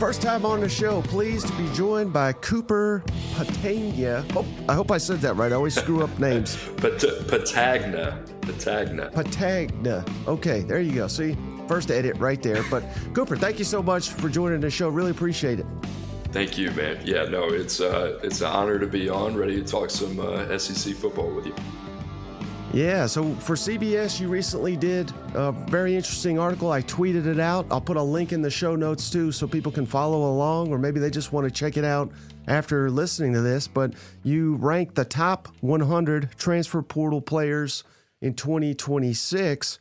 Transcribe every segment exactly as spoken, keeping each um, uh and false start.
First time on the show, pleased to be joined by Cooper Patagna. Oh, I hope I said that right. I always screw up names. Pat- Patagna. Patagna. Patagna. Okay, there you go. See, first edit right there. But Cooper, thank you so much for joining the show. Really appreciate it. Thank you, man. Yeah, no, it's uh, it's an honor to be on, ready to talk some uh, S E C football with you. Yeah, so for C B S, you recently did a very interesting article. I tweeted it out. I'll put a link in the show notes, too, so people can follow along, or maybe they just want to check it out after listening to this. But you ranked the top one hundred transfer portal players in twenty twenty-six.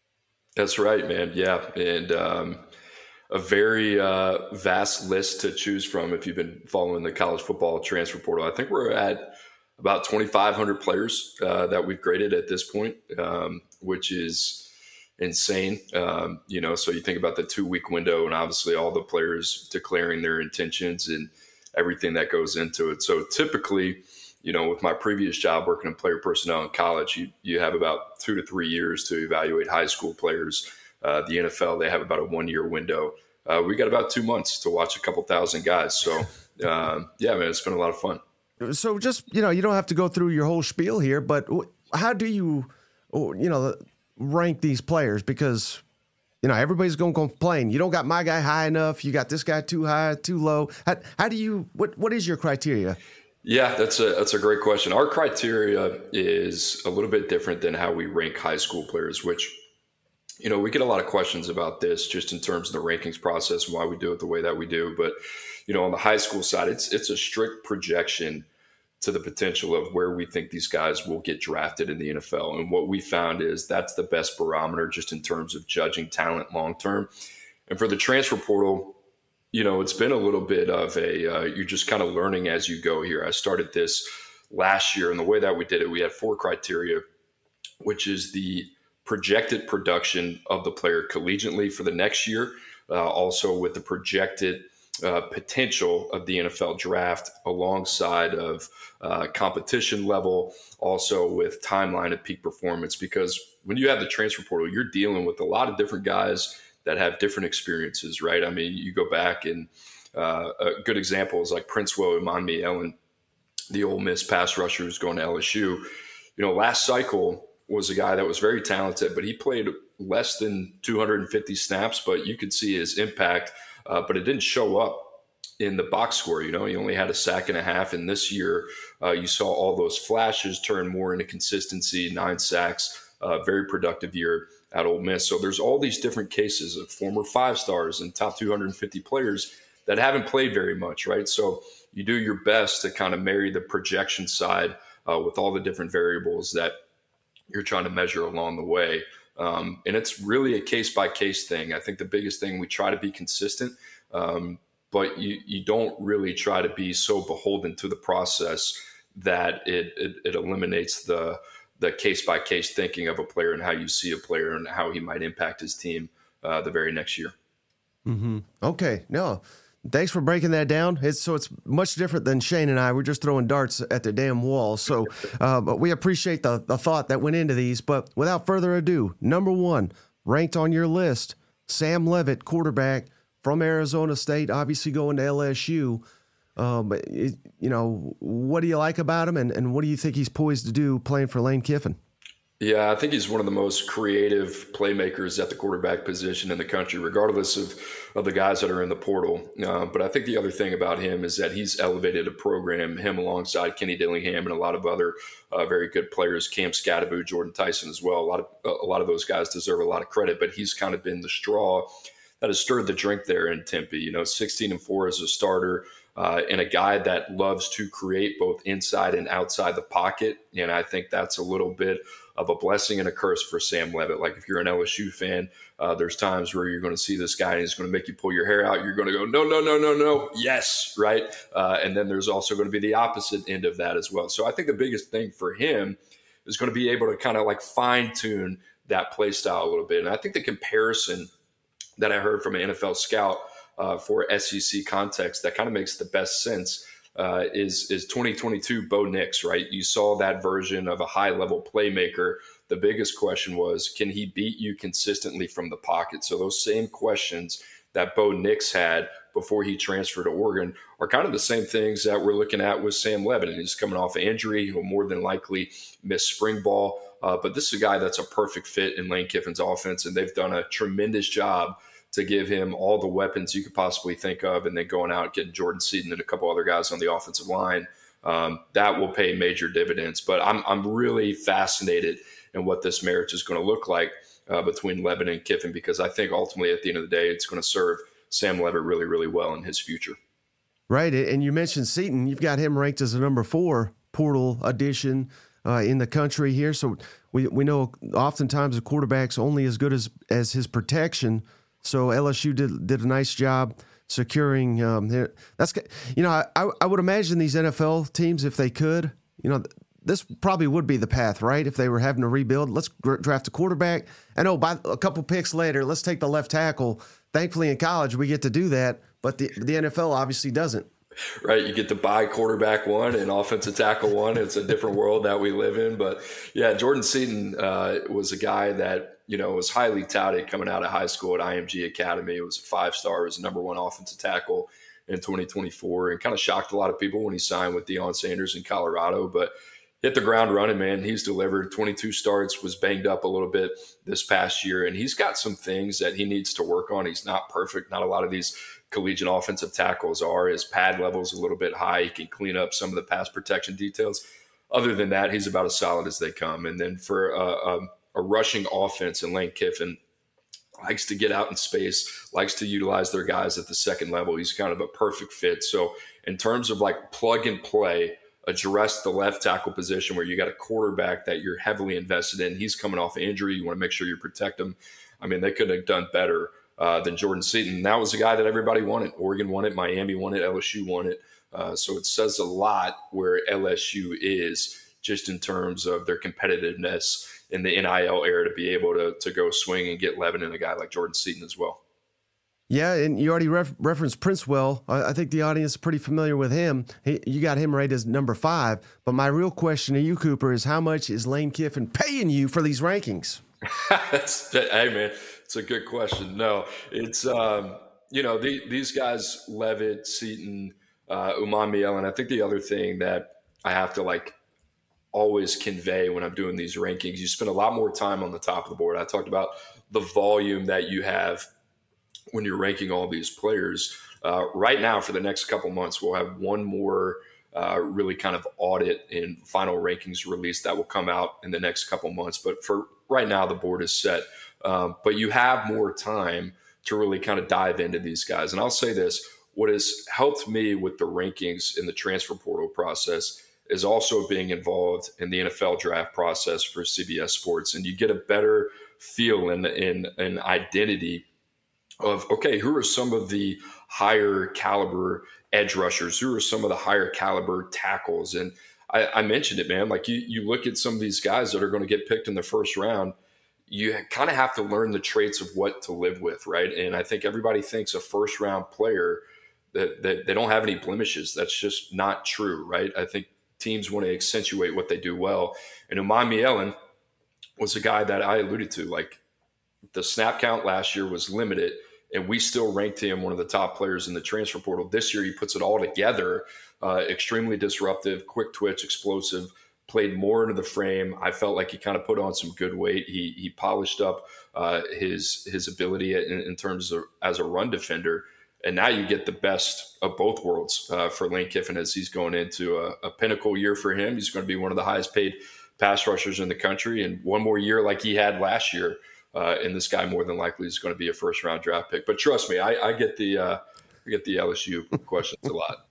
That's right, man. Yeah, and um, a very uh, vast list to choose from if you've been following the college football transfer portal. I think we're at about twenty-five hundred players uh, that we've graded at this point, um, which is insane. Um, you know, so you think about the two-week window and obviously all the players declaring their intentions and everything that goes into it. So typically, you know, with my previous job working in player personnel in college, you, you have about two to three years to evaluate high school players. Uh, the N F L, they have about a one-year window. Uh, we got about two months to watch a couple thousand guys. So, um, yeah, man, it's been a lot of fun. So just, you know, you don't have to go through your whole spiel here, but how do you, you know, rank these players? Because, you know, everybody's going to complain. You don't got my guy high enough. You got this guy too high, too low. How, how do you, what, what is your criteria? Yeah, that's a, that's a great question. Our criteria is a little bit different than how we rank high school players, which, you know, we get a lot of questions about this just in terms of the rankings process and why we do it the way that we do. But, you know, on the high school side, it's it's a strict projection to the potential of where we think these guys will get drafted in the N F L. And what we found is that's the best barometer just in terms of judging talent long-term. And for the transfer portal, you know, it's been a little bit of a, uh, you're just kind of learning as you go here. I started this last year, and the way that we did it, we had four criteria, which is the projected production of the player collegiately for the next year, uh, also with the projected Uh, potential of the N F L draft alongside of uh, competition level, also with timeline of peak performance. Because when you have the transfer portal, you're dealing with a lot of different guys that have different experiences, right? I mean, you go back and uh, a good example is like Princewill Imanmi-Ellen, the Ole Miss pass rusher who's going to L S U. You know, last cycle was a guy that was very talented, but he played less than two hundred fifty snaps, but you could see his impact. Uh, but it didn't show up in the box score. You know, he only had a sack and a half. And this year, uh, you saw all those flashes turn more into consistency, nine sacks, uh, very productive year at Ole Miss. So there's all these different cases of former five stars and top two hundred fifty players that haven't played very much, right? So you do your best to kind of marry the projection side uh, with all the different variables that you're trying to measure along the way. Um, and it's really a case-by-case thing. I think the biggest thing, we try to be consistent, um, but you, you don't really try to be so beholden to the process that it, it, it eliminates the the case-by-case thinking of a player and how you see a player and how he might impact his team uh, the very next year. Mm-hmm. Okay, no, thanks for breaking that down. It's so it's much different than Shane and I. We're just throwing darts at the damn wall. So, uh, but we appreciate the, the thought that went into these. But without further ado, number one, ranked on your list, Sam Leavitt, quarterback from Arizona State, obviously going to L S U. Um, it, you know, what do you like about him, and, and what do you think he's poised to do playing for Lane Kiffin? Yeah, I think he's one of the most creative playmakers at the quarterback position in the country, regardless of, of the guys that are in the portal. Uh, but I think the other thing about him is that he's elevated a program, him alongside Kenny Dillingham and a lot of other uh, very good players, Cam Scatterbo, Jordan Tyson as well. A lot of a lot of those guys deserve a lot of credit, but he's kind of been the straw that has stirred the drink there in Tempe. You know, sixteen and four as a starter. Uh, and a guy that loves to create both inside and outside the pocket. And I think that's a little bit of a blessing and a curse for Sam Leavitt. Like if you're an L S U fan, uh, there's times where you're going to see this guy and he's going to make you pull your hair out. You're going to go, no, no, no, no, no. Yes. Right. Uh, and then there's also going to be the opposite end of that as well. So I think the biggest thing for him is going to be able to kind of like fine tune that play style a little bit. And I think the comparison that I heard from an N F L scout Uh, for S E C context that kind of makes the best sense uh, is is twenty twenty-two Bo Nix, right? You saw that version of a high-level playmaker. The biggest question was, can he beat you consistently from the pocket? So those same questions that Bo Nix had before he transferred to Oregon are kind of the same things that we're looking at with Sam Levitt. He's coming off an injury. He'll more than likely miss spring ball. Uh, but this is a guy that's a perfect fit in Lane Kiffin's offense, and they've done a tremendous job to give him all the weapons you could possibly think of, and then going out and getting Jordan Seaton and a couple other guys on the offensive line. Um, that will pay major dividends. But I'm I'm really fascinated in what this marriage is going to look like uh, between Levitt and Kiffin, because I think ultimately at the end of the day, it's going to serve Sam Levitt really, really well in his future. Right, and you mentioned Seaton. You've got him ranked as a number four portal addition uh, in the country here. So we we know oftentimes a quarterback's only as good as as his protection. So L S U did did a nice job securing. Um, that's you know I I would imagine these N F L teams, if they could, you know, this probably would be the path, right? If they were having to rebuild, let's draft a quarterback, and oh, by a couple picks later, let's take the left tackle. Thankfully, in college, we get to do that, but the the N F L obviously doesn't. Right, you get to buy quarterback one and offensive tackle one. It's a different world that we live in. But yeah, Jordan Seaton uh, was a guy that, you know, was highly touted coming out of high school at I M G Academy. It was a five-star, was number one offensive tackle in twenty twenty-four, and kind of shocked a lot of people when he signed with Deion Sanders in Colorado. But hit the ground running, man. He's delivered twenty-two starts, was banged up a little bit this past year, and he's got some things that he needs to work on. He's not perfect. Not a lot of these collegiate offensive tackles are. His pad level's a little bit high. He can clean up some of the pass protection details. Other than that, he's about as solid as they come. And then for a, a, a rushing offense, and Lane Kiffin likes to get out in space, likes to utilize their guys at the second level. He's kind of a perfect fit. So in terms of like plug and play, address the left tackle position where you got a quarterback that you're heavily invested in. He's coming off an injury. You want to make sure you protect him. I mean, they couldn't have done better uh, than Jordan Seaton. That was the guy that everybody wanted. Oregon wanted, Miami wanted, L S U wanted. Uh, so it says a lot where L S U is just in terms of their competitiveness in the N I L era to be able to, to go swing and get Levin and a guy like Jordan Seaton as well. Yeah, and you already ref- referenced Princewell. I, I think the audience is pretty familiar with him. He, you got him rated as number five. But my real question to you, Cooper, is how much is Lane Kiffin paying you for these rankings? That's, hey, man, it's a good question. No, it's, um, you know, the, these guys, Levitt, Seaton, uh, Umamiel, I think the other thing that I have to, like, always convey when I'm doing these rankings, you spend a lot more time on the top of the board. I talked about the volume that you have when you're ranking all these players. Uh, right now, for the next couple months, we'll have one more uh, really kind of audit and final rankings release that will come out in the next couple months. But for right now, the board is set. Um, but you have more time to really kind of dive into these guys. And I'll say this, what has helped me with the rankings in the transfer portal process is also being involved in the N F L draft process for C B S Sports. And you get a better feel and in, in, in identity of, okay, who are some of the higher caliber edge rushers? Who are some of the higher caliber tackles? And I, I mentioned it, man, like you, you look at some of these guys that are going to get picked in the first round, you kind of have to learn the traits of what to live with, right? And I think everybody thinks a first round player that, that they don't have any blemishes. That's just not true, right? I think teams want to accentuate what they do well. And Umamiel was a guy that I alluded to, like the snap count last year was limited, and we still ranked him one of the top players in the transfer portal. This year, he puts it all together. Uh, extremely disruptive, quick twitch, explosive, played more into the frame. I felt like he kind of put on some good weight. He he polished up uh, his his ability in, in terms of as a run defender. And now you get the best of both worlds uh, for Lane Kiffin as he's going into a, a pinnacle year for him. He's going to be one of the highest paid pass rushers in the country, and one more year like he had last year. Uh, and this guy more than likely is going to be a first round draft pick. But trust me, I, I get the uh, I get the L S U questions a lot.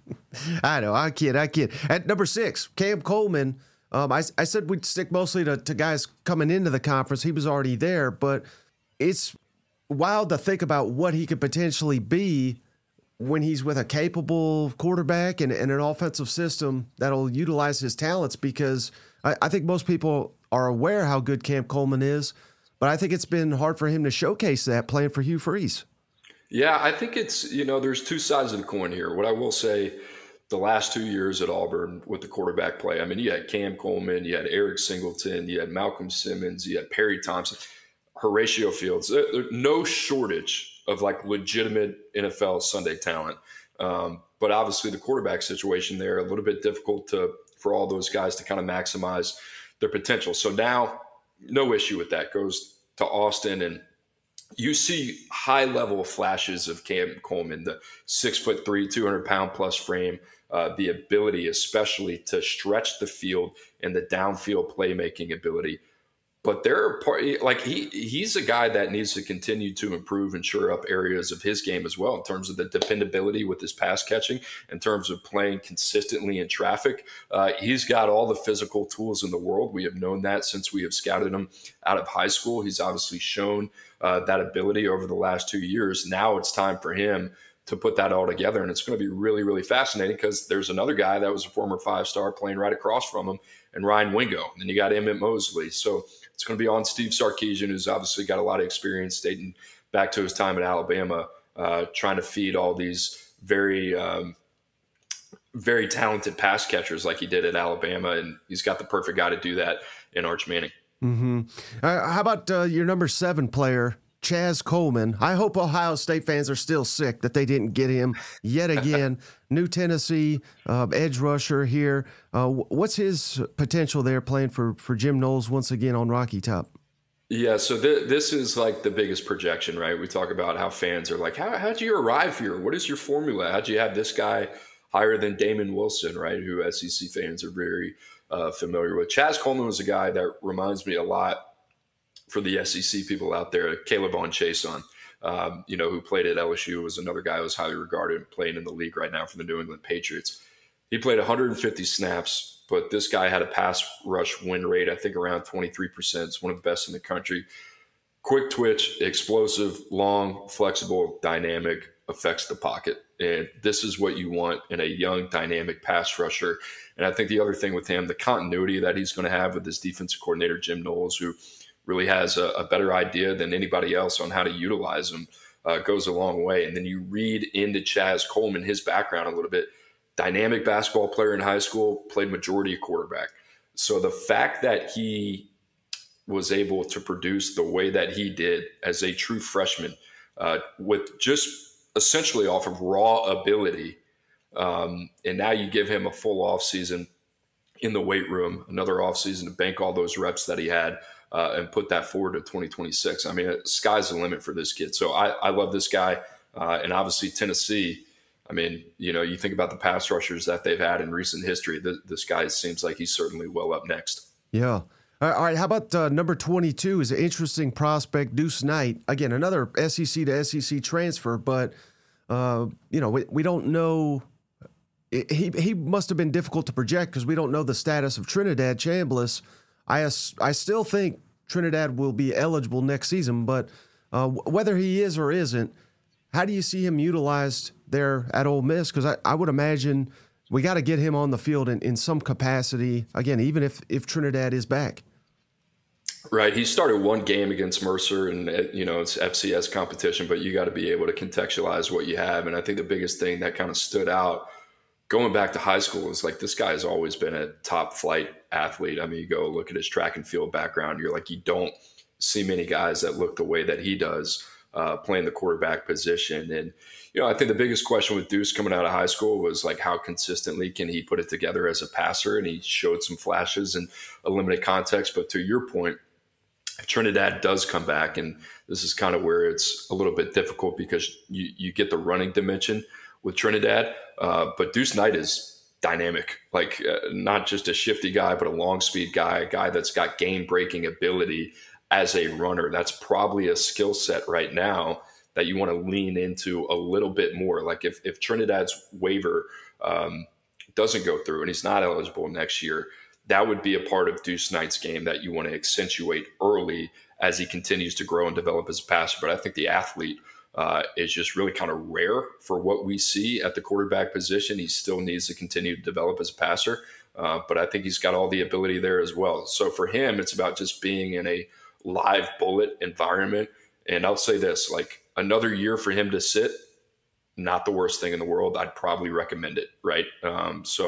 I know, I kid, I kid. At number six, Cam Coleman. Um, I, I said we'd stick mostly to, to guys coming into the conference. He was already there, but it's wild to think about what he could potentially be when he's with a capable quarterback and, and an offensive system that'll utilize his talents, because I, I think most people are aware how good Cam Coleman is, but I think it's been hard for him to showcase that playing for Hugh Freeze. Yeah, I think it's, you know, there's two sides of the coin here. What I will say, the last two years at Auburn with the quarterback play, I mean, you had Cam Coleman, you had Eric Singleton, you had Malcolm Simmons, you had Perry Thompson. Horatio Fields. There, there's no shortage of like legitimate N F L Sunday talent. Um, but obviously the quarterback situation there, a little bit difficult to for all those guys to kind of maximize their potential. So now no issue with that. Goes to Austin, and you see high level flashes of Cam Coleman, the six foot three, two hundred pound plus frame, uh, the ability especially to stretch the field and the downfield playmaking ability. But there are part, like he he's a guy that needs to continue to improve and shore up areas of his game as well in terms of the dependability with his pass catching, in terms of playing consistently in traffic. Uh, he's got all the physical tools in the world. We have known that since we have scouted him out of high school. He's obviously shown uh, that ability over the last two years. Now it's time for him to put that all together, and it's going to be really, really fascinating because there's another guy that was a former five-star playing right across from him, and Ryan Wingo. And then you got Emmett Mosley. So it's going to be on Steve Sarkisian, who's obviously got a lot of experience dating back to his time at Alabama, uh, trying to feed all these very, um, very talented pass catchers like he did at Alabama. And he's got the perfect guy to do that in Arch Manning. Mm-hmm. Uh, how about uh, your number seven player, Chaz Coleman? I hope Ohio State fans are still sick that they didn't get him yet again. New Tennessee uh, edge rusher here. Uh, what's his potential there playing for, for Jim Knowles once again on Rocky Top? Yeah, so th- this is like the biggest projection, right? We talk about how fans are like, how, how'd you arrive here? What is your formula? How'd you have this guy higher than Damon Wilson, right? Who S E C fans are very uh, familiar with. Chaz Coleman was a guy that reminds me a lot, for the S E C people out there, Caleb on Chason, um, you know, who played at L S U, was another guy who was highly regarded, playing in the league right now for the New England Patriots. He played one hundred fifty snaps, but this guy had a pass rush win rate, I think around twenty-three percent. It's one of the best in the country. Quick twitch, explosive, long, flexible, dynamic, affects the pocket. And this is what you want in a young, dynamic pass rusher. And I think the other thing with him, the continuity that he's going to have with his defensive coordinator, Jim Knowles, who really has a, a better idea than anybody else on how to utilize him, uh, goes a long way. And then you read into Chaz Coleman, his background a little bit. Dynamic basketball player in high school, played majority of quarterback. So the fact that he was able to produce the way that he did as a true freshman, uh, with just essentially off of raw ability, um, and now you give him a full offseason in the weight room, another offseason to bank all those reps that he had, Uh, and put that forward to twenty twenty-six. I mean, sky's the limit for this kid. So I, I love this guy. Uh, and obviously Tennessee, I mean, you know, you think about the pass rushers that they've had in recent history. This, this guy seems like he's certainly well up next. Yeah. All right. How about uh, number twenty-two is an interesting prospect, Deuce Knight. Again, another S E C to S E C transfer, but, uh, you know, we, we don't know. He, he must have been difficult to project because we don't know the status of Trinidad Chambliss. I, I still think Trinidad will be eligible next season, but uh, whether he is or isn't, how do you see him utilized there at Ole Miss? Because I, I would imagine we got to get him on the field in, in some capacity, again, even if, if Trinidad is back. Right. He started one game against Mercer, and, you know, it's F C S competition, but you got to be able to contextualize what you have. And I think the biggest thing that kind of stood out going back to high school is like, this guy has always been a top flight athlete. I mean, you go look at his track and field background, you're like, you don't see many guys that look the way that he does, uh, playing the quarterback position. And, you know, I think the biggest question with Deuce coming out of high school was like, how consistently can he put it together as a passer? And he showed some flashes in a limited context. But to your point, if Trinidad does come back, and this is kind of where it's a little bit difficult because you, you get the running dimension with Trinidad, uh, but Deuce Knight is dynamic, like uh, not just a shifty guy, but a long speed guy, a guy that's got game breaking ability as a runner. That's probably a skill set right now that you want to lean into a little bit more. Like if, if Trinidad's waiver um, doesn't go through and he's not eligible next year, that would be a part of Deuce Knight's game that you want to accentuate early as he continues to grow and develop as a passer. But I think the athlete Uh, is just really kind of rare for what we see at the quarterback position. He still needs to continue to develop as a passer, uh, but I think he's got all the ability there as well. So for him, it's about just being in a live bullet environment. And I'll say this, like another year for him to sit, not the worst thing in the world. I'd probably recommend it, right? Um, so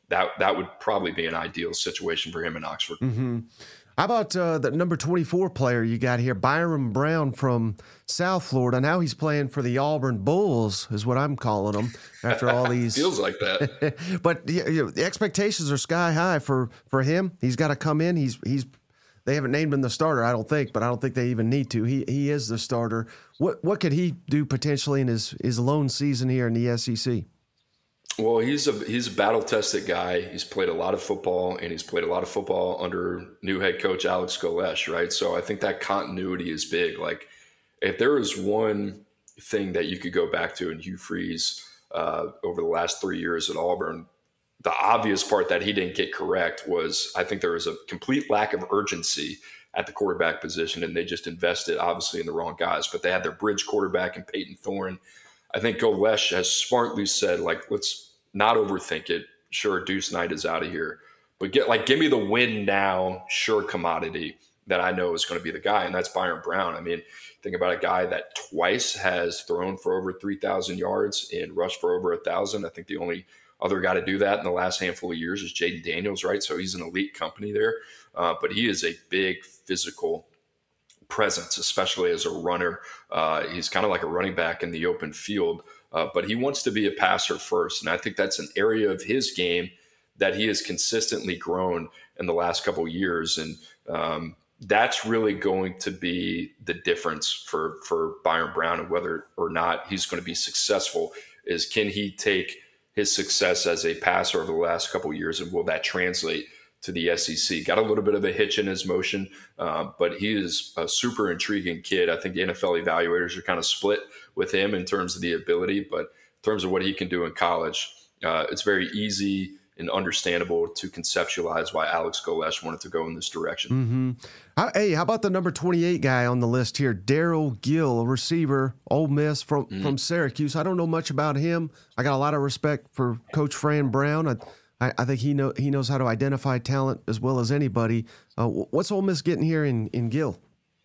that that would probably be an ideal situation for him in Oxford. Mm-hmm. How about uh, the number twenty-four player you got here, Byron Brown from South Florida? Now he's playing for the Auburn Bulls, is what I'm calling him after all these. Feels like that. But you know, the expectations are sky high for, for him. He's got to come in. He's he's. They haven't named him the starter, I don't think, but I don't think they even need to. He he is the starter. What what could he do potentially in his, his lone season here in the S E C? Well, he's a he's a battle-tested guy. He's played a lot of football, and he's played a lot of football under new head coach Alex Golesh, right? So I think that continuity is big. Like, if there was one thing that you could go back to in Hugh Freeze uh, over the last three years at Auburn, the obvious part that he didn't get correct was I think there was a complete lack of urgency at the quarterback position, and they just invested, obviously, in the wrong guys. But they had their bridge quarterback in Peyton Thorne. I think Golesh has smartly said, like, let's not overthink it. Sure, Deuce Knight is out of here. But get like give me the win now, sure commodity that I know is going to be the guy, and that's Byron Brown. I mean, think about a guy that twice has thrown for over three thousand yards and rushed for over one thousand. I think the only other guy to do that in the last handful of years is Jaden Daniels, right? So he's an elite company there. Uh, but he is a big physical presence, especially as a runner. Uh, he's kind of like a running back in the open field. Uh, but he wants to be a passer first. And I think that's an area of his game that he has consistently grown in the last couple of years. And um, that's really going to be the difference for, for Byron Brown, and whether or not he's going to be successful is, can he take his success as a passer over the last couple of years, and will that translate to the S E C? Got a little bit of a hitch in his motion, uh, but he is a super intriguing kid. I think the N F L evaluators are kind of split with him in terms of the ability, but in terms of what he can do in college, uh, it's very easy and understandable to conceptualize why Alex Golesh wanted to go in this direction. Mm-hmm. How, hey, how about the number twenty-eight guy on the list here, Daryl Gill, a receiver, Ole Miss from, mm-hmm. from Syracuse? I don't know much about him. I got a lot of respect for Coach Fran Brown. I, I, I think he know he knows how to identify talent as well as anybody. Uh, what's Ole Miss getting here in, in Gill?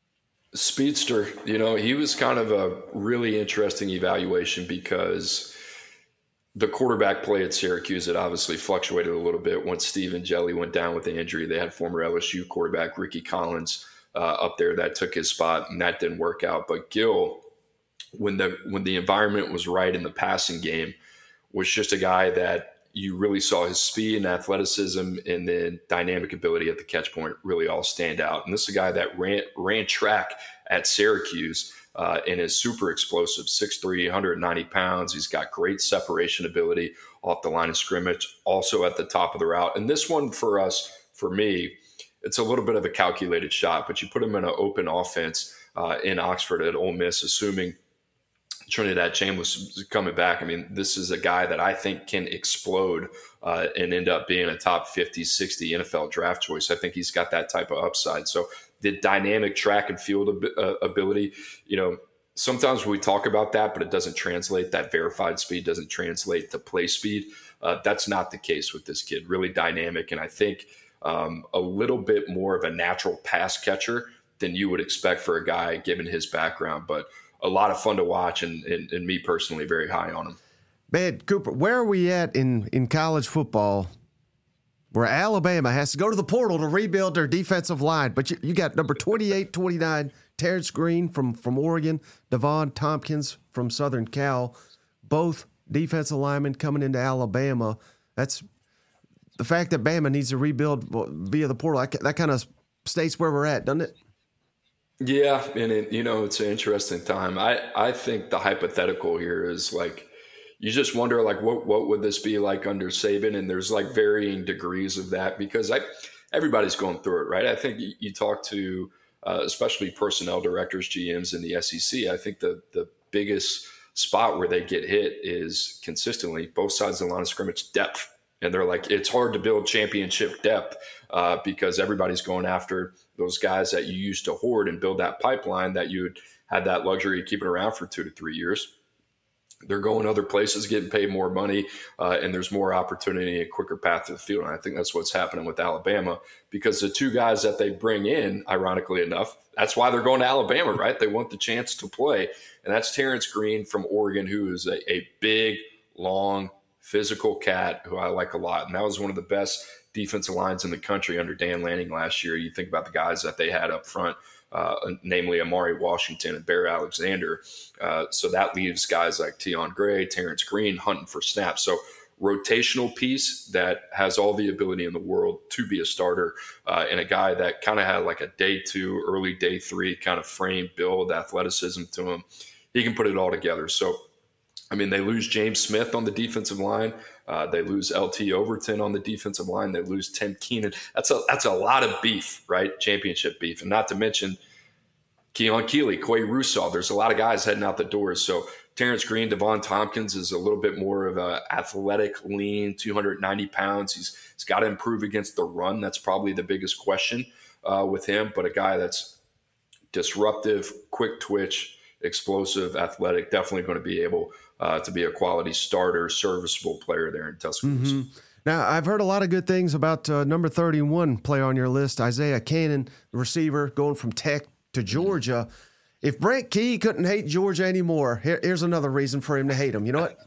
Speedster. You know, he was kind of a really interesting evaluation because the quarterback play at Syracuse had obviously fluctuated a little bit once Stephen Jelly went down with the injury. They had former L S U quarterback Ricky Collins uh, up there that took his spot, and that didn't work out. But Gill, when the when the environment was right in the passing game, was just a guy that you really saw his speed and athleticism and then dynamic ability at the catch point really all stand out. And this is a guy that ran ran track at Syracuse uh, and is super explosive, six three, one hundred ninety pounds. He's got great separation ability off the line of scrimmage, also at the top of the route. And this one for us, for me, it's a little bit of a calculated shot, but you put him in an open offense uh, in Oxford at Ole Miss, assuming Trinidad Chambliss is coming back. I mean, this is a guy that I think can explode uh, and end up being a top fifty, sixty N F L draft choice. I think he's got that type of upside. So the dynamic track and field ab- uh, ability, you know, sometimes we talk about that, but it doesn't translate. That verified speed doesn't translate to play speed. Uh, that's not the case with this kid. Really dynamic. And I think um, a little bit more of a natural pass catcher than you would expect for a guy given his background. But a lot of fun to watch, and, and, and me personally very high on him. Man, Cooper, where are we at in, in college football where Alabama has to go to the portal to rebuild their defensive line? But you, you got number twenty-eight, twenty-nine, Terrence Green from, from Oregon, Devon Tompkins from Southern Cal, both defensive linemen coming into Alabama. That's the fact that Bama needs to rebuild via the portal. That kind of states where we're at, doesn't it? Yeah, and it, you know, it's an interesting time. I, I think the hypothetical here is like, you just wonder like what what would this be like under Saban, and there's like varying degrees of that because I everybody's going through it, right? I think you, you talk to uh, especially personnel directors, G Ms in the S E C. I think the the biggest spot where they get hit is consistently both sides of the line of scrimmage depth, and they're like, it's hard to build championship depth uh, because everybody's going after those guys that you used to hoard and build that pipeline that you had that luxury of keeping around for two to three years. They're going other places, getting paid more money, uh, and there's more opportunity, a quicker path to the field. And I think that's what's happening with Alabama because the two guys that they bring in, ironically enough, that's why they're going to Alabama, right? They want the chance to play. And that's Terrence Green from Oregon, who is a, a big, long, physical cat who I like a lot. And that was one of the best defensive lines in the country under Dan Lanning last year. You think about the guys that they had up front, uh, namely Amari Washington and Bear Alexander. Uh, so that leaves guys like Tion Gray, Terrence Green hunting for snaps. So rotational piece that has all the ability in the world to be a starter, uh, and a guy that kind of had like a day two, early day three kind of frame, build, athleticism to him. He can put it all together. So, I mean, they lose James Smith on the defensive line. Uh, they lose L T Overton on the defensive line. They lose Tim Keenan. That's a that's a lot of beef, right? Championship beef. And not to mention Keon Keeley, Quay Russaw. There's a lot of guys heading out the doors. So Terrence Green, Devon Tompkins is a little bit more of a athletic, lean, two hundred ninety pounds. He's, he's got to improve against the run. That's probably the biggest question uh, with him. But a guy that's disruptive, quick twitch, explosive, athletic, definitely going to be able uh, to be a quality starter, serviceable player there in Tuscaloosa. Mm-hmm. Now, I've heard a lot of good things about uh, number thirty-one player on your list, Isaiah Canaan, the receiver, going from Tech to Georgia. Mm-hmm. If Brent Key couldn't hate Georgia anymore, here, here's another reason for him to hate him. You know what?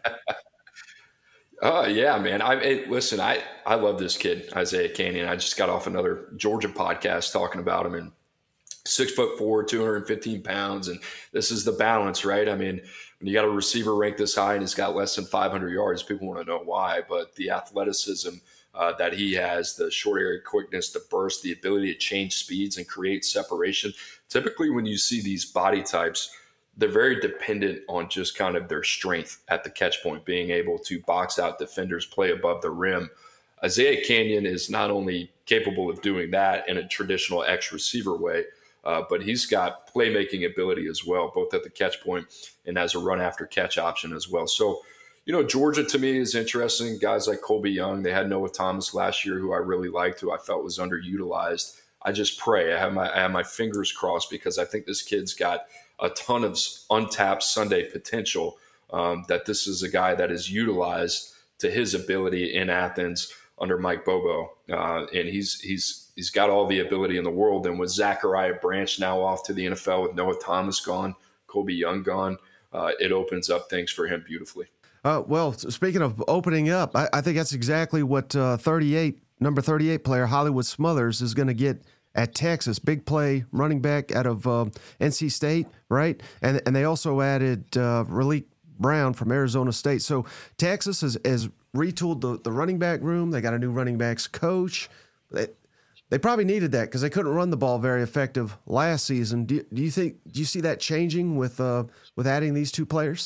Oh, yeah, man. I it, Listen, I, I love this kid, Isaiah Canaan. I just got off another Georgia podcast talking about him, and six foot four, two hundred fifteen pounds. And this is the balance, right? I mean, when you got a receiver ranked this high and he's got less than five hundred yards, people want to know why. But the athleticism uh, that he has, the short area quickness, the burst, the ability to change speeds and create separation. Typically, when you see these body types, they're very dependent on just kind of their strength at the catch point, being able to box out defenders, play above the rim. Isaiah Canaan is not only capable of doing that in a traditional X receiver way, uh, but he's got playmaking ability as well, both at the catch point and as a run after catch option as well. So, you know, Georgia to me is interesting. Guys like Colby Young, they had Noah Thomas last year, who I really liked, who I felt was underutilized. I just pray. I have my I have my fingers crossed because I think this kid's got a ton of untapped Sunday potential, um, that this is a guy that is utilized to his ability in Athens under Mike Bobo. Uh, and he's he's he's got all the ability in the world. And with Zachariah Branch now off to the N F L, with Noah Thomas gone, Colby Young gone, uh, it opens up things for him beautifully. Uh, well, speaking of opening up, I, I think that's exactly what uh, thirty-eight, number thirty-eight player Hollywood Smothers is going to get at Texas. Big play running back out of uh, N C State, right? And and they also added uh, Raleek Brown from Arizona State. So Texas has, has retooled the, the running back room. They got a new running backs coach. They, they probably needed that because they couldn't run the ball very effective last season. Do, do you think do you see that changing with uh, with adding these two players?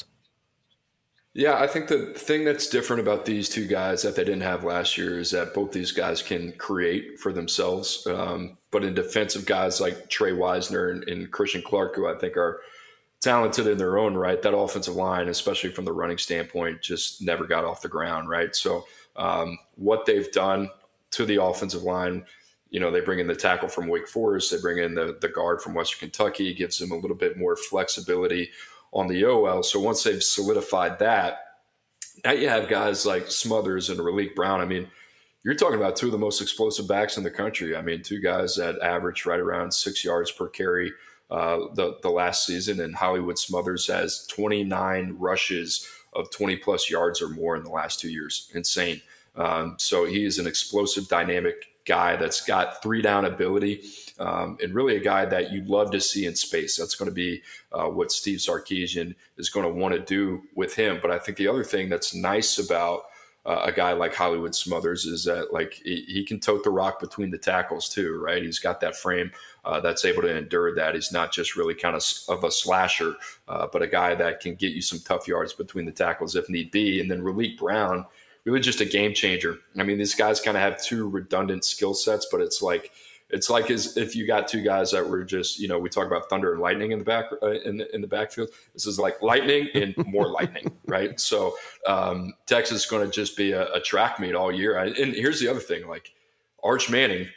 Yeah, I think the thing that's different about these two guys that they didn't have last year is that both these guys can create for themselves. Um, but in defensive guys like Trey Wisner and, and Christian Clark, who I think are talented in their own right, that offensive line, especially from the running standpoint, just never got off the ground, right? So um, what they've done to the offensive line, you know, they bring in the tackle from Wake Forest, they bring in the, the guard from Western Kentucky, gives them a little bit more flexibility on the O L. So once they've solidified that, now you have guys like Smothers and Raleek Brown. I mean, you're talking about two of the most explosive backs in the country. I mean, two guys that average right around six yards per carry uh, the, the last season. And Hollywood Smothers has twenty-nine rushes of twenty plus yards or more in the last two years. Insane. Um, so he is an explosive, dynamic guy that's got three down ability, um, and really a guy that you'd love to see in space. That's going to be uh, what Steve Sarkisian is going to want to do with him. But I think the other thing that's nice about uh, a guy like Hollywood Smothers is that like he, he can tote the rock between the tackles too, right? He's got that frame uh, that's able to endure that. He's not just really kind of of a slasher, uh, but a guy that can get you some tough yards between the tackles if need be. And then Raleek Brown, really just a game changer. I mean, these guys kind of have two redundant skill sets, but it's like it's like as if you got two guys that were just, you know, we talk about thunder and lightning in the back uh, in the, in the backfield. This is like lightning and more lightning, right? So um, Texas is going to just be a, a track meet all year. And here's the other thing: like Arch Manning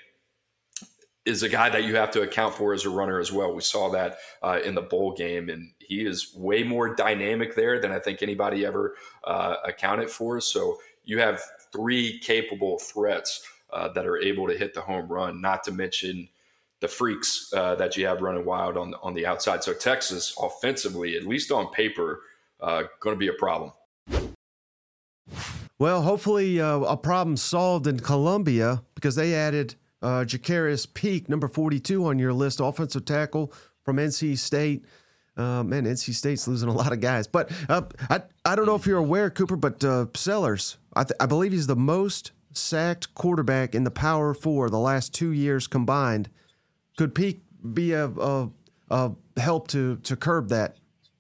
is a guy that you have to account for as a runner as well. We saw that uh, in the bowl game, and he is way more dynamic there than I think anybody ever uh, accounted for. So you have three capable threats uh, that are able to hit the home run, not to mention the freaks uh, that you have running wild on, on the outside. So Texas offensively, at least on paper, uh, going to be a problem. Well, hopefully uh, a problem solved in Columbia because they added uh, Jacarius Peak, number forty-two on your list, offensive tackle from N C State. Uh, man, N C State's losing a lot of guys. But uh, I I don't know if you're aware, Cooper, but uh, Sellers, I, th- I believe he's the most sacked quarterback in the Power Four the last two years combined. Could Peak be a, a, a help to to curb that?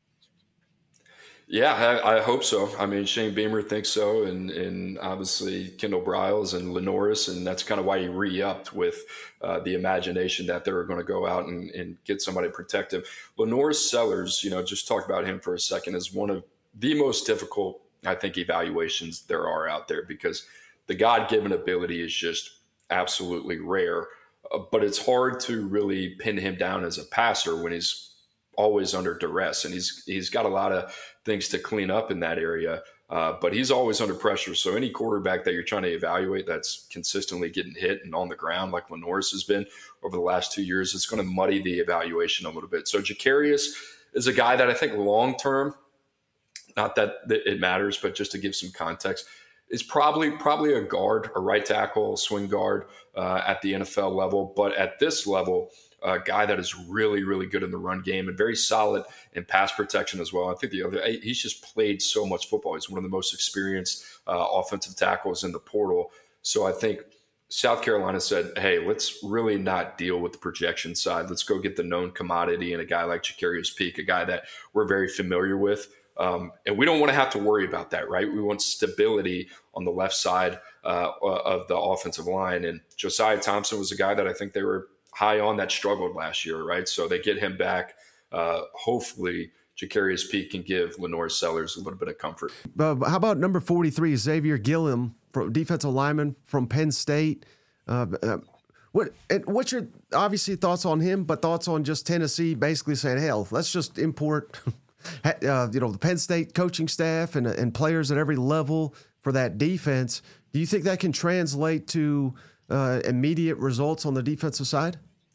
Yeah, I, I hope so. I mean, Shane Beamer thinks so, and and obviously Kendall Briles and Lenoris, and that's kind of why he re-upped with uh, the imagination that they were going to go out and, and get somebody protective. Lenoris Sellers, you know, just talk about him for a second, is one of the most difficult, I think, evaluations there are out there because the God-given ability is just absolutely rare, uh, but it's hard to really pin him down as a passer when he's always under duress, and he's he's got a lot of things to clean up in that area, uh, but he's always under pressure. So any quarterback that you're trying to evaluate that's consistently getting hit and on the ground like Lenoris has been over the last two years, it's going to muddy the evaluation a little bit. So Jacarius is a guy that I think long term, not that it matters, but just to give some context, is probably probably a guard, a right tackle, swing guard uh, at the N F L level, but at this level, a guy that is really, really good in the run game and very solid in pass protection as well. I think the other, he's just played so much football. He's one of the most experienced uh, offensive tackles in the portal. So I think South Carolina said, hey, let's really not deal with the projection side. Let's go get the known commodity and a guy like Jacarius Peak, a guy that we're very familiar with. Um, and we don't want to have to worry about that, right? We want stability on the left side uh, of the offensive line. And Josiah Thompson was a guy that I think they were high on that struggled last year, right? So they get him back. Uh, hopefully, Jacarius Peak can give Lenoris Sellers a little bit of comfort. Uh, how about number forty-three, Xavier Gilliam, defensive lineman from Penn State? Uh, uh, what and what's your obviously thoughts on him, but thoughts on just Tennessee basically saying, hell, let's just import uh, you know, the Penn State coaching staff and and players at every level for that defense. Do you think that can translate to uh, immediate results on the defensive side?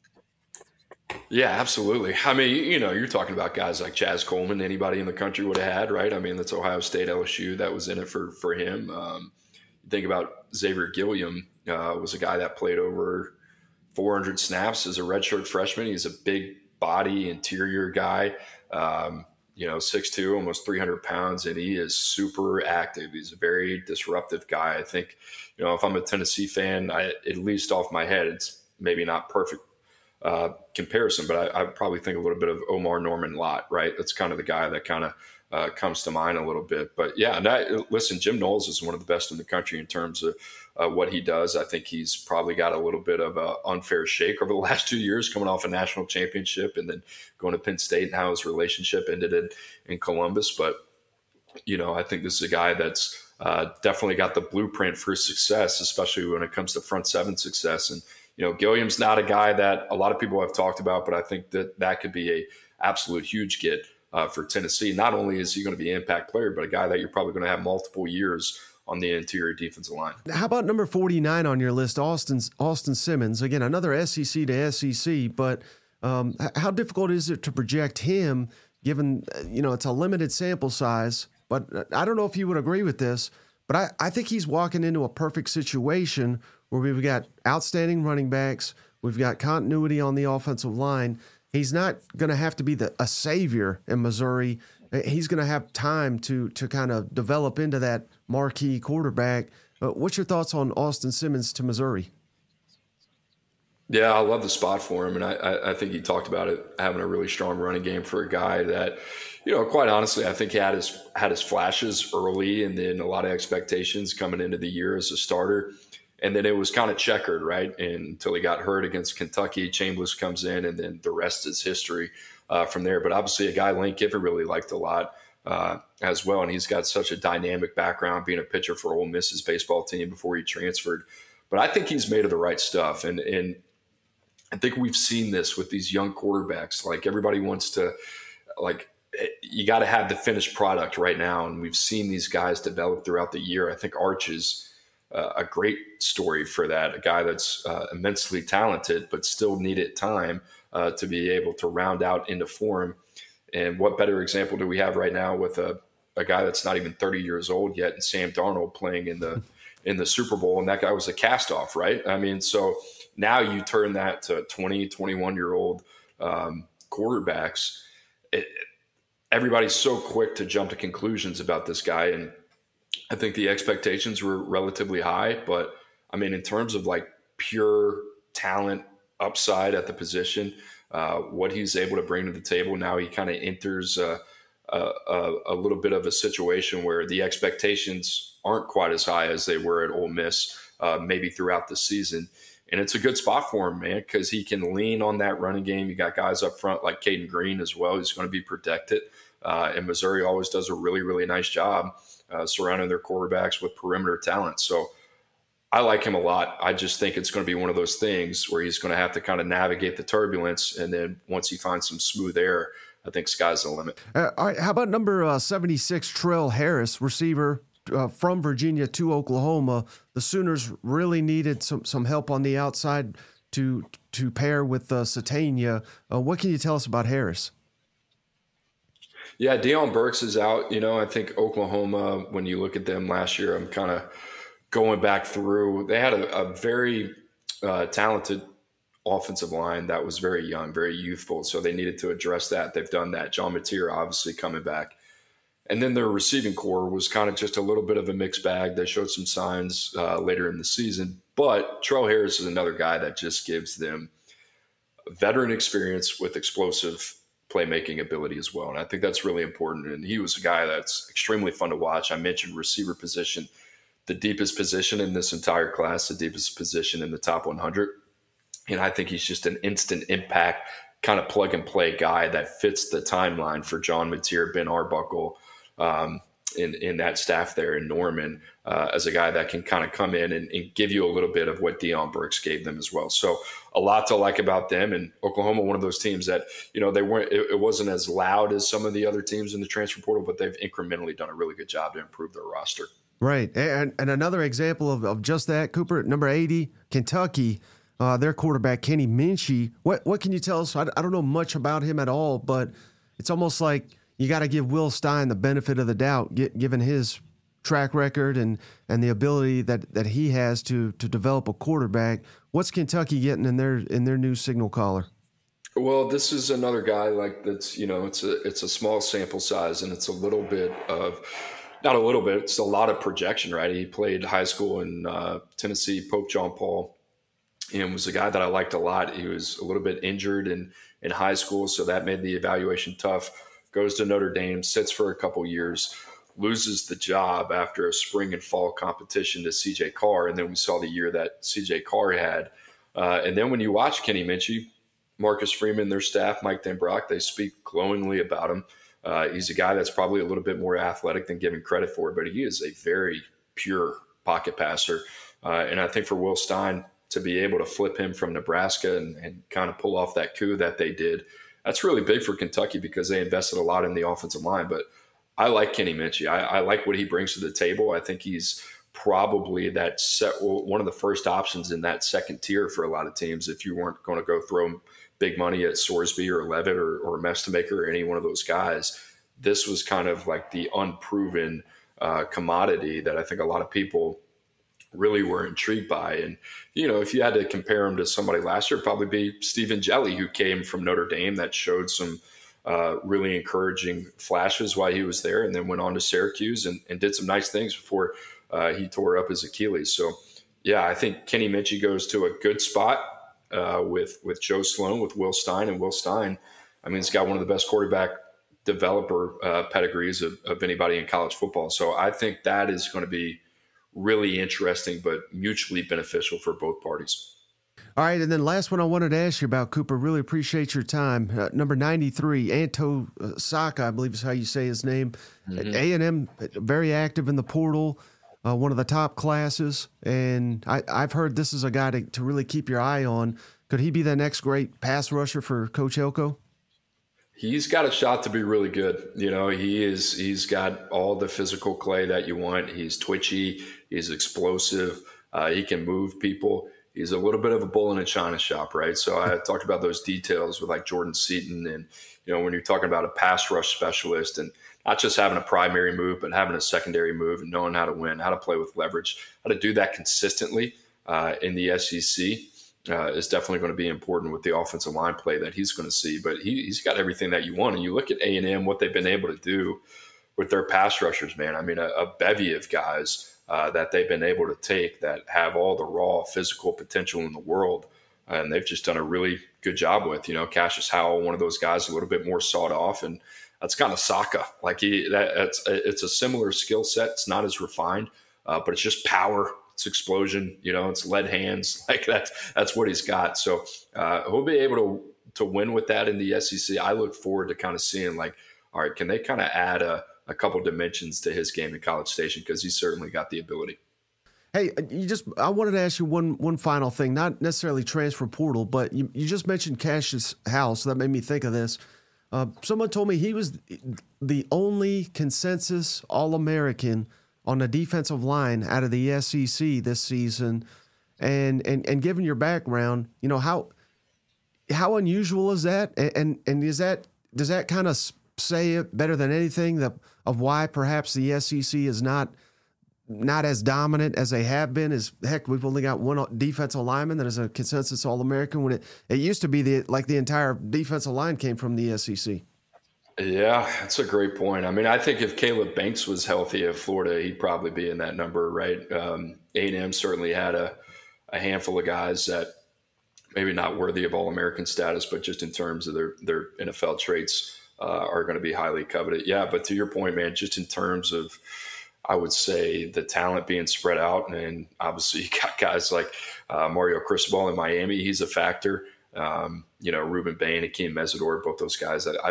Yeah, absolutely. I mean, you know, you're talking about guys like Chaz Coleman, anybody in the country would have had, right? I mean, that's Ohio State, L S U, that was in it for, for him. Um, think about Xavier Gilliam, uh, was a guy that played over four hundred snaps as a redshirt freshman. He's a big body, interior guy, um, you know, six two, almost three hundred pounds, and he is super active. He's a very disruptive guy. I think, you know, if I'm a Tennessee fan, I, at least off my head, it's maybe not perfect uh, comparison, but I, I probably think a little bit of Omar Norman Lott, right? That's kind of the guy that kind of uh, comes to mind a little bit. But yeah, that, listen, Jim Knowles is one of the best in the country in terms of uh, what he does. I think he's probably got a little bit of an unfair shake over the last two years, coming off a national championship and then going to Penn State and how his relationship ended in, in Columbus. But, you know, I think this is a guy that's uh, definitely got the blueprint for success, especially when it comes to front seven success. And, you know, Gilliam's not a guy that a lot of people have talked about, but I think that that could be a absolute huge get uh, for Tennessee. Not only is he going to be an impact player, but a guy that you're probably going to have multiple years on the interior defensive line. How about number forty-nine on your list, Austin's, Austin Simmons? Again, another S E C to S E C, but um, how difficult is it to project him given, you know, it's a limited sample size? But I don't know if you would agree with this, but I, I think he's walking into a perfect situation where we've got outstanding running backs, we've got continuity on the offensive line. He's not going to have to be the, a savior in Missouri. He's going to have time to to kind of develop into that marquee quarterback. Uh, what's your thoughts on Austin Simmons to Missouri? Yeah, I love the spot for him, and I, I think he talked about it having a really strong running game for a guy that, you know, quite honestly, I think he had his had his flashes early, and then a lot of expectations coming into the year as a starter. And then it was kind of checkered, right? And until he got hurt against Kentucky, Chambers comes in, and then the rest is history uh, from there. But obviously a guy Lane Kiffin really liked a lot uh, as well. And he's got such a dynamic background being a pitcher for Ole Miss's baseball team before he transferred. But I think he's made of the right stuff. And, and I think we've seen this with these young quarterbacks. Like everybody wants to, like, you got to have the finished product right now. And we've seen these guys develop throughout the year. I think Arch is Uh, a great story for that, a guy that's uh, immensely talented but still needed time uh, to be able to round out into form. And what better example do we have right now with a a guy that's not even thirty years old yet, and Sam Darnold playing in the in the Super Bowl, and that guy was a cast-off, right? I mean, so now you turn that to twenty, twenty-one-year-old um, quarterbacks. It, everybody's so quick to jump to conclusions about this guy, and I think the expectations were relatively high. But, I mean, in terms of, like, pure talent upside at the position, uh, what he's able to bring to the table, now he kind of enters uh, a, a, a little bit of a situation where the expectations aren't quite as high as they were at Ole Miss, uh, maybe throughout the season. And it's a good spot for him, man, because he can lean on that running game. You got guys up front like Caden Green as well, who's going to be protected. Uh, and Missouri always does a really, really nice job uh, surrounding their quarterbacks with perimeter talent. So I like him a lot. I just think it's going to be one of those things where he's going to have to kind of navigate the turbulence. And then once he finds some smooth air, I think sky's the limit. Uh, all right, how about number uh, seventy-six, Trell Harris, receiver uh, from Virginia to Oklahoma? The Sooners really needed some some help on the outside to to pair with uh, Satania. Uh, what can you tell us about Harris? Yeah, Deion Burks is out. You know, I think Oklahoma, when you look at them last year, I'm kind of going back through. They had a, a very uh, talented offensive line that was very young, very youthful. So they needed to address that. They've done that. John Mateer obviously coming back. And then their receiving core was kind of just a little bit of a mixed bag. They showed some signs uh, later in the season. But Trell Harris is another guy that just gives them veteran experience with explosive playmaking ability as well. And I think that's really important. And he was a guy that's extremely fun to watch. I mentioned receiver position, the deepest position in this entire class, the deepest position in the top one hundred. And I think he's just an instant impact kind of plug and play guy that fits the timeline for John Mateer, Ben Arbuckle, um, in, in that staff there in Norman, uh, as a guy that can kind of come in and, and give you a little bit of what Deion Burks gave them as well. So a lot to like about them. And Oklahoma, one of those teams that, you know, they weren't, it, it wasn't as loud as some of the other teams in the transfer portal, but they've incrementally done a really good job to improve their roster. Right. And, and another example of, of just that, Cooper, number eighty, Kentucky, uh, their quarterback, Kenny Minchey. What, what can you tell us? I, I don't know much about him at all, but it's almost like you got to give Will Stein the benefit of the doubt, get, given his track record and, and the ability that, that he has to to develop a quarterback. What's Kentucky getting in their in their new signal caller? Well, this is another guy like that's, you know, it's a it's a small sample size, and it's a little bit of, not a little bit, it's a lot of projection, right? He played high school in uh, Tennessee, Pope John Paul, and was a guy that I liked a lot. He was a little bit injured in, in high school, so that made the evaluation tough. Goes to Notre Dame, sits for a couple years, loses the job after a spring and fall competition to C J Carr, and then we saw the year that C J Carr had. Uh, and then when you watch Kenny Minchey, Marcus Freeman, their staff, Mike Denbrock, they speak glowingly about him. Uh, he's a guy that's probably a little bit more athletic than given credit for, but he is a very pure pocket passer. Uh, and I think for Will Stein to be able to flip him from Nebraska and, and kind of pull off that coup that they did, that's really big for Kentucky because they invested a lot in the offensive line. But I like Kenny Minchey. I, I like what he brings to the table. I think he's probably that set, one of the first options in that second tier for a lot of teams. If you weren't going to go throw big money at Sorsby or Levitt or, or Mestamaker or any one of those guys, this was kind of like the unproven uh, commodity that I think a lot of people really were intrigued by. And, you know, if you had to compare him to somebody last year, it'd probably be Stephen Jelly, who came from Notre Dame that showed some uh, really encouraging flashes while he was there, and then went on to Syracuse and, and did some nice things before uh, he tore up his Achilles. So, yeah, I think Kenny Minchey goes to a good spot uh, with, with Joe Sloan, with Will Stein. And Will Stein, I mean, he's got one of the best quarterback developer uh, pedigrees of, of anybody in college football. So I think that is going to be really interesting, but mutually beneficial for both parties. All right, and then last one I wanted to ask you about, Cooper. Really appreciate your time. Uh, number ninety-three, Anto Saka, I believe is how you say his name. Mm-hmm. A and M, very active in the portal, uh, one of the top classes, and I, I've heard this is a guy to, to really keep your eye on. Could he be the next great pass rusher for Coach Elko? He's got a shot to be really good. You know, he is, he's got all the physical clay that you want. He's twitchy. He's explosive. Uh, he can move people. he's a little bit of a bull in a china shop, right? So I talked about those details with like Jordan Seaton, and you know when you're talking about a pass rush specialist and not just having a primary move, but having a secondary move and knowing how to win, how to play with leverage, how to do that consistently uh, in the S E C. Uh, is definitely going to be important with the offensive line play that he's going to see. But he, he's got everything that you want. And you look at A and M, what they've been able to do with their pass rushers, man. I mean, a, a bevy of guys uh, that they've been able to take that have all the raw physical potential in the world. And they've just done a really good job with, you know, Cassius Howell, one of those guys a little bit more sought off. And that's kind of Saka. Like he, that, it's, it's a similar skill set. It's not as refined, uh, but it's just power. It's explosion, you know, it's lead hands. Like that's, that's what he's got. So uh, he'll be able to, to win with that in the S E C. I look forward to kind of seeing like, all right, can they kind of add a, a couple dimensions to his game in College Station? Because he's certainly got the ability. Hey, you just, I wanted to ask you one, one final thing, not necessarily transfer portal, but you, you just mentioned Cassius Howell. So that made me think of this. Uh, someone told me he was the only consensus All-American on the defensive line out of the S E C this season. And, and, and given your background, you know, how, how unusual is that? And, and, and is that, does that kind of say it better than anything that, of why perhaps the S E C is not, not as dominant as they have been? Is heck, we've only got one defensive lineman that is a consensus All-American when it, it used to be the, like the entire defensive line came from the S E C. Yeah, that's a great point. I mean, I think if Caleb Banks was healthy at Florida, he'd probably be in that number, right? Um, A and M certainly had a, a handful of guys that maybe not worthy of All-American status, but just in terms of their, their N F L traits uh, are going to be highly coveted. Yeah, but to your point, man, just in terms of, I would say, the talent being spread out, and obviously you got guys like uh, Mario Cristobal in Miami. He's a factor. Um, you know, Ruben Bain, Akeem Mesidor, both those guys. I, I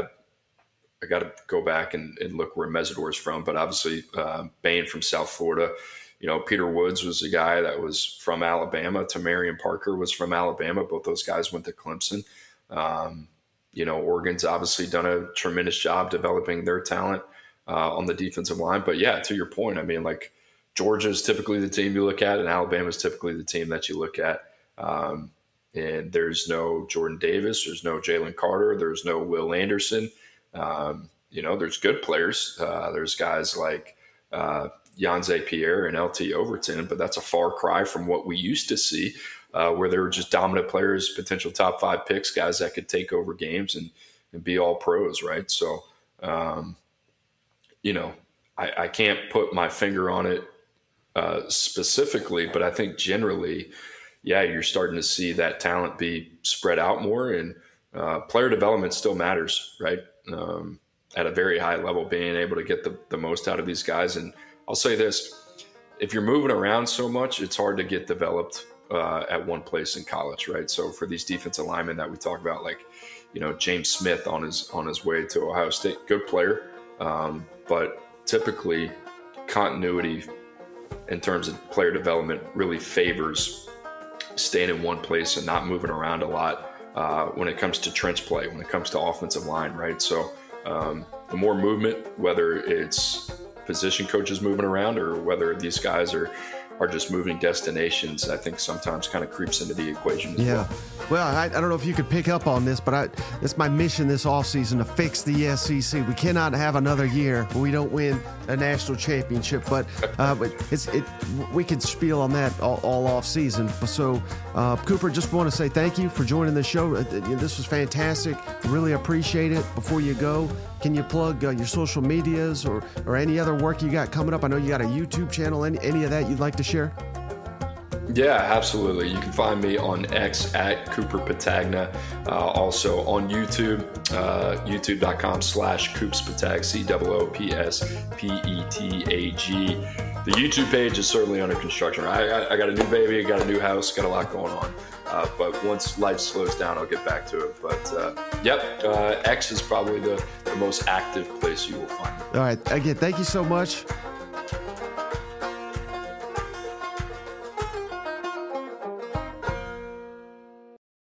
I got to go back and, and look where Mesidor is from, but obviously uh, Bain from South Florida. You know, Peter Woods was a guy that was from Alabama. Tamarian Parker was from Alabama. Both those guys went to Clemson. Um, you know, Oregon's obviously done a tremendous job developing their talent uh, on the defensive line. But yeah, to your point, I mean, like Georgia is typically the team you look at, and Alabama is typically the team that you look at. Um, and there's no Jordan Davis. There's no Jalen Carter. There's no Will Anderson. Um, you know, there's good players. Uh, there's guys like uh, Yanze Pierre and L T Overton, but that's a far cry from what we used to see, uh, where they were just dominant players, potential top five picks, guys that could take over games and, and be all pros, right? So, um, you know, I, I can't put my finger on it uh, specifically, but I think generally, yeah, you're starting to see that talent be spread out more, and uh, player development still matters, right? Um, at a very high level, being able to get the, the most out of these guys. And I'll say this, if you're moving around so much, it's hard to get developed uh, at one place in college, right? So for these defensive linemen that we talk about, like, you know, James Smith on his on his way to Ohio State, good player, um, but typically continuity in terms of player development really favors staying in one place and not moving around a lot. Uh, when it comes to trench play, when it comes to offensive line, right? So um, the more movement, whether it's position coaches moving around or whether these guys are are just moving destinations, I think sometimes kind of creeps into the equation as yeah. well. Well, I, I don't know if you could pick up on this, but I, it's my mission this offseason to fix the S E C. We cannot have another year where we don't win a national championship, but uh, it's it. We could spiel on that all, all off season. So, uh, Cooper, just want to say thank you for joining the show. This was fantastic. Really appreciate it. Before you go, can you plug uh, your social medias or or any other work you got coming up? I know you got a YouTube channel. Any any of that you'd like to share? Yeah, absolutely. You can find me on X at Cooper Petagna. Uh, also on YouTube, uh, youtube.com slash Coops Petag, C O O P S P E T A G. The YouTube page is certainly under construction. I, I, I got a new baby, I got a new house, got a lot going on. Uh, but once life slows down, I'll get back to it. But uh, yep, uh, X is probably the, the most active place you will find me. All right. Again, thank you so much.